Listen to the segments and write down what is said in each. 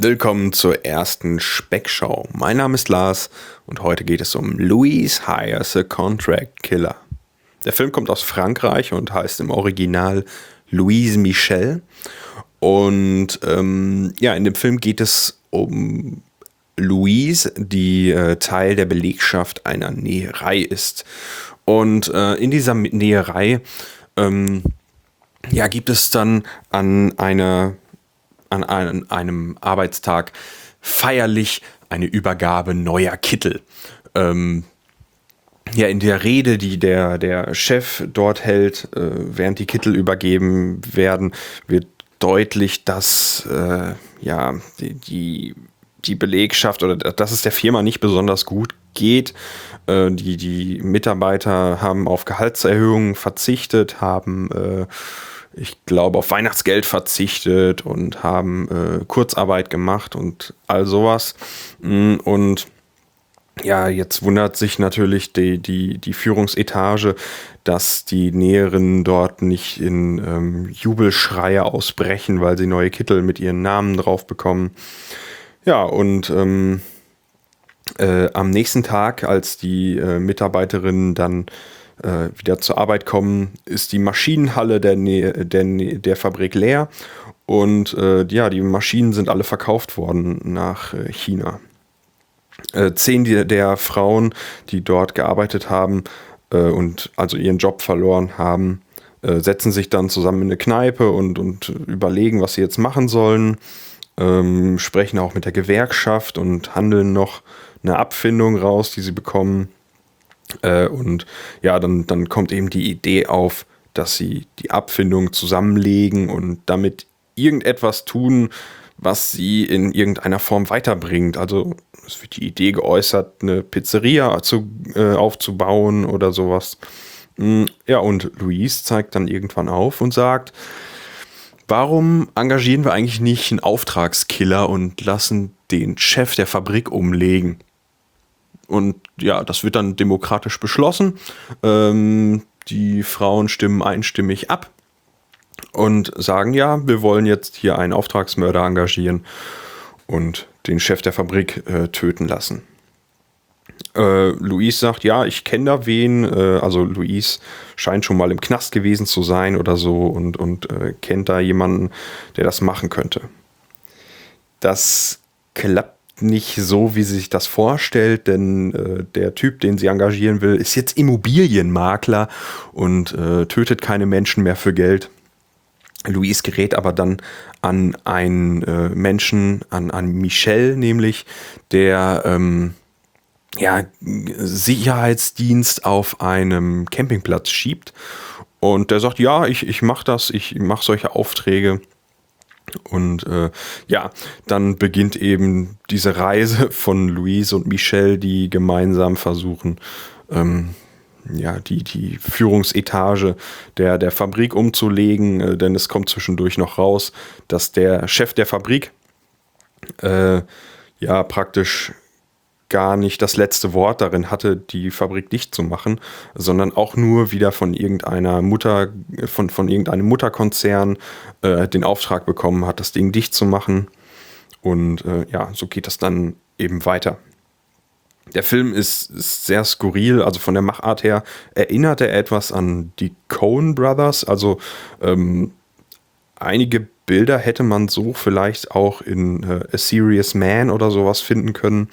Willkommen zur ersten Speckschau. Mein Name ist Lars und heute geht es um Louise Hires a Contract Killer. Der Film kommt aus Frankreich und heißt im Original Louise Michel. Und in dem Film geht es um Louise, die Teil der Belegschaft einer Näherei ist. Und in dieser Näherei gibt es dann an einem Arbeitstag feierlich eine Übergabe neuer Kittel. In der Rede, die der Chef dort hält, während die Kittel übergeben werden, wird deutlich, dass die Belegschaft oder dass es der Firma nicht besonders gut geht. Die Mitarbeiter haben auf Gehaltserhöhungen verzichtet, haben ich glaube, auf Weihnachtsgeld verzichtet und haben Kurzarbeit gemacht und all sowas. Und ja, jetzt wundert sich natürlich die Führungsetage, dass die Näherinnen dort nicht in Jubelschreie ausbrechen, weil sie neue Kittel mit ihren Namen drauf bekommen. Ja, und am nächsten Tag, als die Mitarbeiterinnen dann wieder zur Arbeit kommen, ist die Maschinenhalle der Fabrik leer und die Maschinen sind alle verkauft worden nach China. 10 der Frauen, die dort gearbeitet haben und also ihren Job verloren haben, setzen sich dann zusammen in eine Kneipe und überlegen, was sie jetzt machen sollen, sprechen auch mit der Gewerkschaft und handeln noch eine Abfindung raus, die sie bekommen. Dann kommt eben die Idee auf, dass sie die Abfindung zusammenlegen und damit irgendetwas tun, was sie in irgendeiner Form weiterbringt. Also es wird die Idee geäußert, eine Pizzeria aufzubauen oder sowas. Ja, und Louise zeigt dann irgendwann auf und sagt, warum engagieren wir eigentlich nicht einen Auftragskiller und lassen den Chef der Fabrik umlegen? Und ja, das wird dann demokratisch beschlossen. Die Frauen stimmen einstimmig ab und sagen, ja, wir wollen jetzt hier einen Auftragsmörder engagieren und den Chef der Fabrik töten lassen. Louise sagt, ja, ich kenne da wen. Also Louise scheint schon mal im Knast gewesen zu sein oder so und kennt da jemanden, der das machen könnte. Das klappt nicht so, wie sie sich das vorstellt, denn der Typ, den sie engagieren will, ist jetzt Immobilienmakler und tötet keine Menschen mehr für Geld. Louise gerät aber dann an einen Menschen, an Michel nämlich, der Sicherheitsdienst auf einem Campingplatz schiebt und der sagt, ja, ich mache das, ich mache solche Aufträge. Und dann beginnt eben diese Reise von Louise und Michel, die gemeinsam versuchen, die Führungsetage der Fabrik umzulegen, denn es kommt zwischendurch noch raus, dass der Chef der Fabrik praktisch gar nicht das letzte Wort darin hatte, die Fabrik dicht zu machen, sondern auch nur wieder von irgendeinem Mutterkonzern den Auftrag bekommen hat, das Ding dicht zu machen. Und so geht das dann eben weiter. Der Film ist sehr skurril, also von der Machart her erinnert er etwas an die Coen Brothers, also einige Bilder hätte man so vielleicht auch in A Serious Man oder sowas finden können.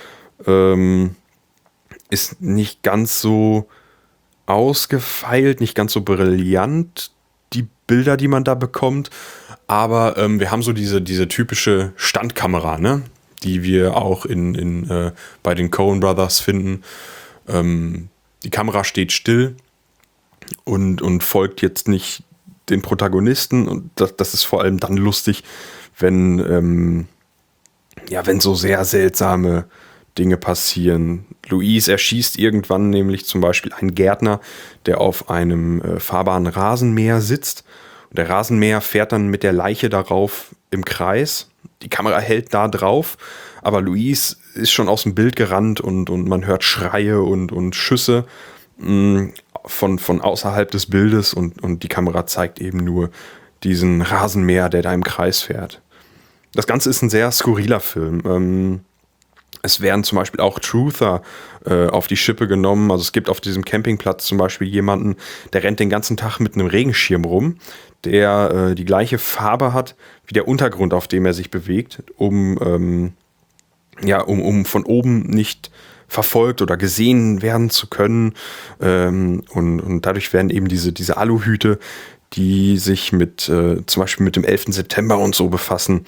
Ist nicht ganz so ausgefeilt, nicht ganz so brillant, die Bilder, die man da bekommt. Aber wir haben so diese typische Standkamera, ne? Die wir auch bei den Coen Brothers finden. Die Kamera steht still und folgt jetzt nicht den Protagonisten. Und das ist vor allem dann lustig, wenn so sehr seltsame Dinge passieren. Louise erschießt irgendwann nämlich zum Beispiel einen Gärtner, der auf einem fahrbaren Rasenmäher sitzt. Und der Rasenmäher fährt dann mit der Leiche darauf im Kreis. Die Kamera hält da drauf, aber Louise ist schon aus dem Bild gerannt und man hört Schreie und Schüsse von außerhalb des Bildes und die Kamera zeigt eben nur diesen Rasenmäher, der da im Kreis fährt. Das Ganze ist ein sehr skurriler Film. Es werden zum Beispiel auch Truther auf die Schippe genommen. Also es gibt auf diesem Campingplatz zum Beispiel jemanden, der rennt den ganzen Tag mit einem Regenschirm rum, der die gleiche Farbe hat wie der Untergrund, auf dem er sich bewegt, um von oben nicht verfolgt oder gesehen werden zu können. Und dadurch werden eben diese Aluhüte, die sich zum Beispiel mit dem 11. September und so befassen,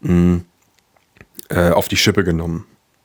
auf die Schippe genommen.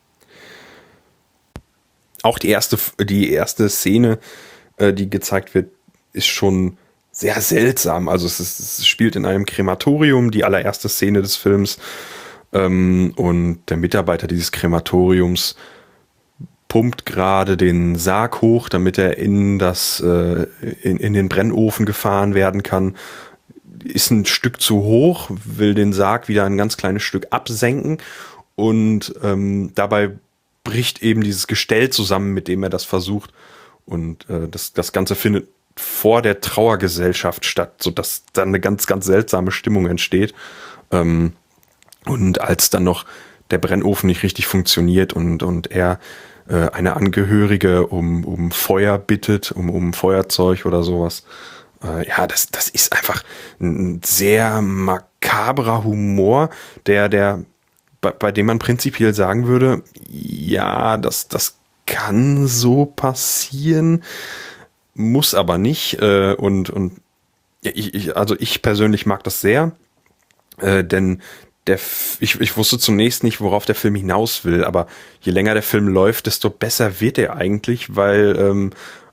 Auch die erste Szene, die gezeigt wird, ist schon sehr seltsam. Also es spielt in einem Krematorium, die allererste Szene des Films. Und der Mitarbeiter dieses Krematoriums pumpt gerade den Sarg hoch, damit er in den Brennofen gefahren werden kann. Ist ein Stück zu hoch, will den Sarg wieder ein ganz kleines Stück absenken und dabei bricht eben dieses Gestell zusammen, mit dem er das versucht. Und das Ganze findet vor der Trauergesellschaft statt, sodass dann eine ganz, ganz seltsame Stimmung entsteht. Und als dann noch der Brennofen nicht richtig funktioniert und er eine Angehörige um Feuer bittet, um Feuerzeug oder sowas. Das ist einfach ein sehr makabrer Humor, bei dem man prinzipiell sagen würde, ja, das kann so passieren, muss aber nicht. Ich persönlich mag das sehr, denn ich wusste zunächst nicht, worauf der Film hinaus will, aber je länger der Film läuft, desto besser wird er eigentlich, weil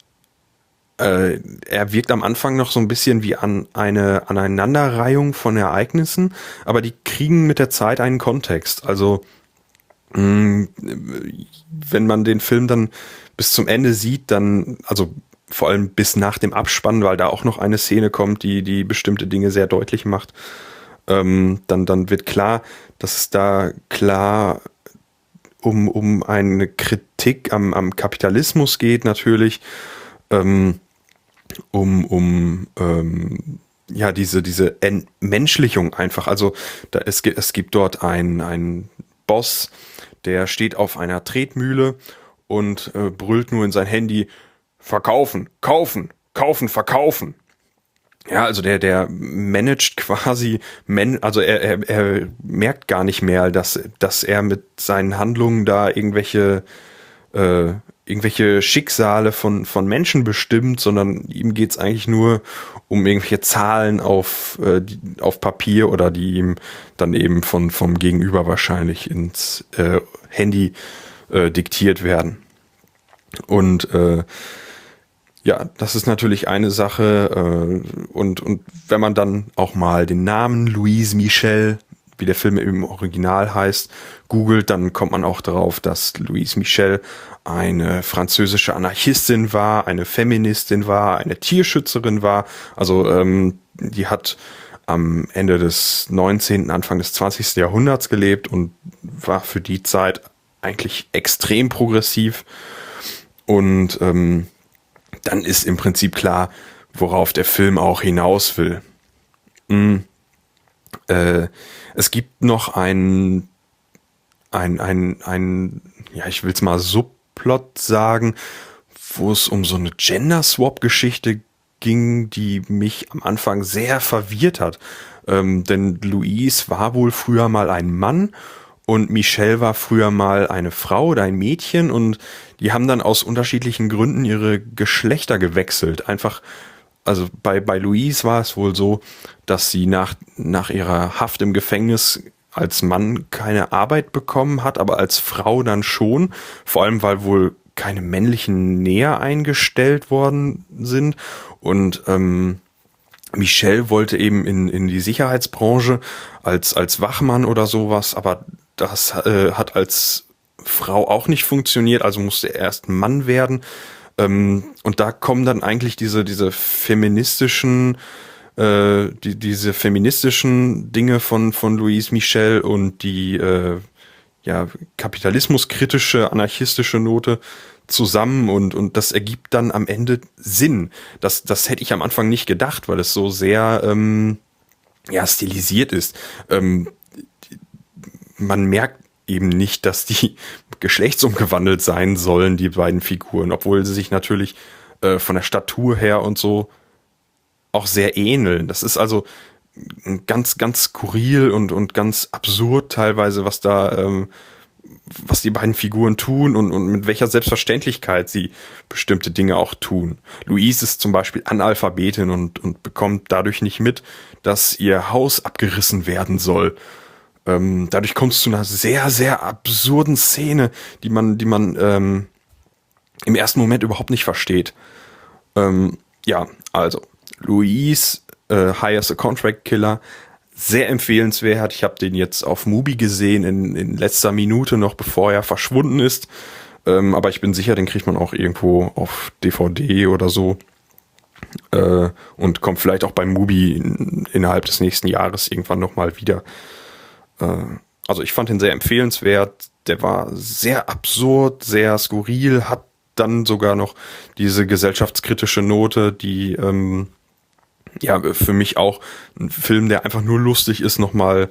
er wirkt am Anfang noch so ein bisschen wie eine Aneinanderreihung von Ereignissen, aber die kriegen mit der Zeit einen Kontext. Also wenn man den Film dann bis zum Ende sieht, dann, also vor allem bis nach dem Abspann, weil da auch noch eine Szene kommt, die bestimmte Dinge sehr deutlich macht, dann wird klar, dass es da klar um eine Kritik am Kapitalismus geht natürlich, diese Entmenschlichung einfach. Also es gibt dort einen Boss, der steht auf einer Tretmühle und brüllt nur in sein Handy: Verkaufen, kaufen, kaufen, verkaufen. Ja, also der managt quasi, also er merkt gar nicht mehr, dass er mit seinen Handlungen da irgendwelche Schicksale von Menschen bestimmt, sondern ihm geht's eigentlich nur um irgendwelche Zahlen auf Papier oder die ihm dann eben vom Gegenüber wahrscheinlich ins Handy diktiert werden. Und das ist natürlich eine Sache. Und wenn man dann auch mal den Namen Louise Michel, wie der Film im Original heißt, googelt, dann kommt man auch darauf, dass Louise Michel eine französische Anarchistin war, eine Feministin war, eine Tierschützerin war. Also die hat am Ende des 19., Anfang des 20. Jahrhunderts gelebt und war für die Zeit eigentlich extrem progressiv. Und dann ist im Prinzip klar, worauf der Film auch hinaus will. Es gibt noch ein ich will es mal Subplot sagen, wo es um so eine Gender-Swap-Geschichte ging, die mich am Anfang sehr verwirrt hat. Denn Louise war wohl früher mal ein Mann und Michelle war früher mal eine Frau oder ein Mädchen und die haben dann aus unterschiedlichen Gründen ihre Geschlechter gewechselt. Einfach, also bei Louise war es wohl so, dass sie nach ihrer Haft im Gefängnis als Mann keine Arbeit bekommen hat, aber als Frau dann schon. Vor allem, weil wohl keine männlichen Näher eingestellt worden sind. Und Michelle wollte eben in die Sicherheitsbranche als Wachmann oder sowas, aber das hat als Frau auch nicht funktioniert, also musste er erst ein Mann werden. Und da kommen dann eigentlich diese feministischen diese feministischen Dinge von Louise Michel und die kapitalismuskritische, anarchistische Note zusammen und das ergibt dann am Ende Sinn. Das hätte ich am Anfang nicht gedacht, weil es so sehr stilisiert ist. man merkt eben nicht, dass die geschlechtsumgewandelt sein sollen, die beiden Figuren, obwohl sie sich natürlich von der Statur her und so auch sehr ähneln. Das ist also ganz, ganz skurril und ganz absurd teilweise, was die beiden Figuren tun und mit welcher Selbstverständlichkeit sie bestimmte Dinge auch tun. Louise ist zum Beispiel Analphabetin und bekommt dadurch nicht mit, dass ihr Haus abgerissen werden soll. Dadurch kommt es zu einer sehr, sehr absurden Szene, die man im ersten Moment überhaupt nicht versteht. Also Louise Hires a Contract Killer, sehr empfehlenswert. Ich habe den jetzt auf Mubi gesehen in letzter Minute noch, bevor er verschwunden ist. Aber ich bin sicher, den kriegt man auch irgendwo auf DVD oder so. Und kommt vielleicht auch bei Mubi innerhalb des nächsten Jahres irgendwann nochmal wieder. Also ich fand ihn sehr empfehlenswert. Der war sehr absurd, sehr skurril, hat dann sogar noch diese gesellschaftskritische Note, die für mich auch ein Film, der einfach nur lustig ist, nochmal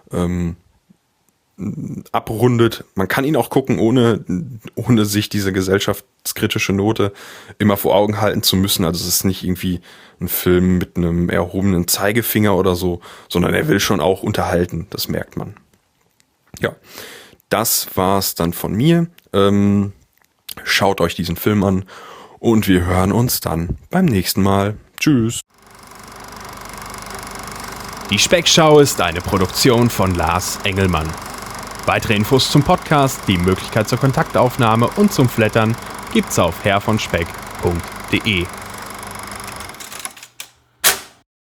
abrundet. Man kann ihn auch gucken, ohne sich diese gesellschaftskritische Note immer vor Augen halten zu müssen. Also es ist nicht irgendwie ein Film mit einem erhobenen Zeigefinger oder so, sondern er will schon auch unterhalten. Das merkt man. Ja, das war's dann von mir. Schaut euch diesen Film an und wir hören uns dann beim nächsten Mal. Tschüss. Die Speckschau ist eine Produktion von Lars Engelmann. Weitere Infos zum Podcast, die Möglichkeit zur Kontaktaufnahme und zum Flattern gibt's auf herrvonspeck.de.